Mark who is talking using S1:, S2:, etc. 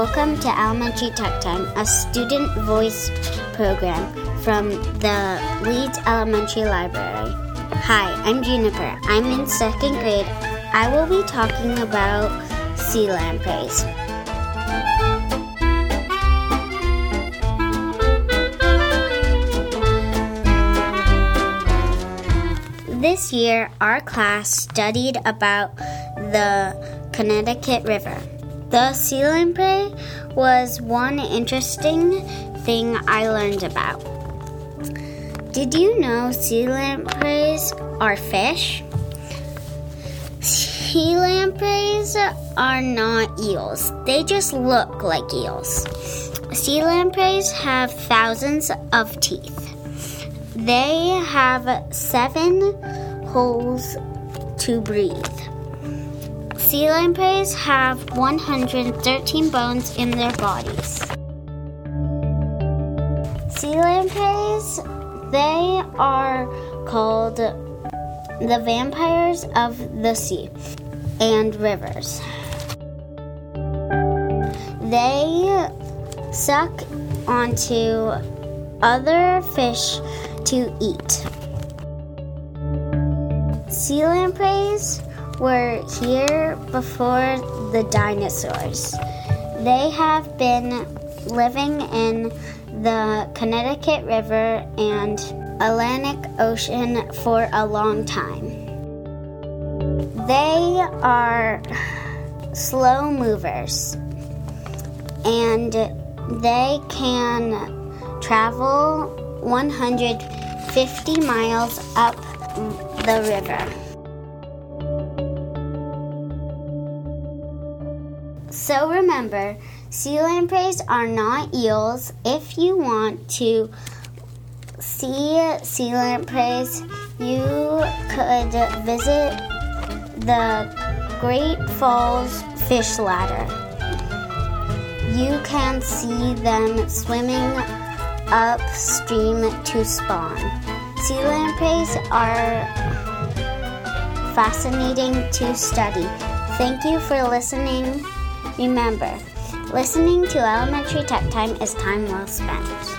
S1: Welcome to Elementary Tech Time, a student voice program from the Leeds Elementary Library. Hi, I'm Juniper. I'm in second grade. I will be talking about sea lampreys. This year, our class studied about the Connecticut River. The sea lamprey was one interesting thing I learned about. Did you know sea lampreys are fish? Sea lampreys are not eels. They just look like eels. Sea lampreys have thousands of teeth. They have 7 holes to breathe. Sea lampreys have 113 bones in their bodies. Sea lampreys, they are called the vampires of the sea and rivers. They suck onto other fish to eat. Sea lampreys were here before the dinosaurs. They have been living in the Connecticut River and Atlantic Ocean for a long time. They are slow movers, and they can travel 150 miles up the river. So remember, sea lampreys are not eels. If you want to see sea lampreys, you could visit the Great Falls Fish Ladder. You can see them swimming upstream to spawn. Sea lampreys are fascinating to study. Thank you for listening. Remember, listening to Elementary Tech Time is time well spent.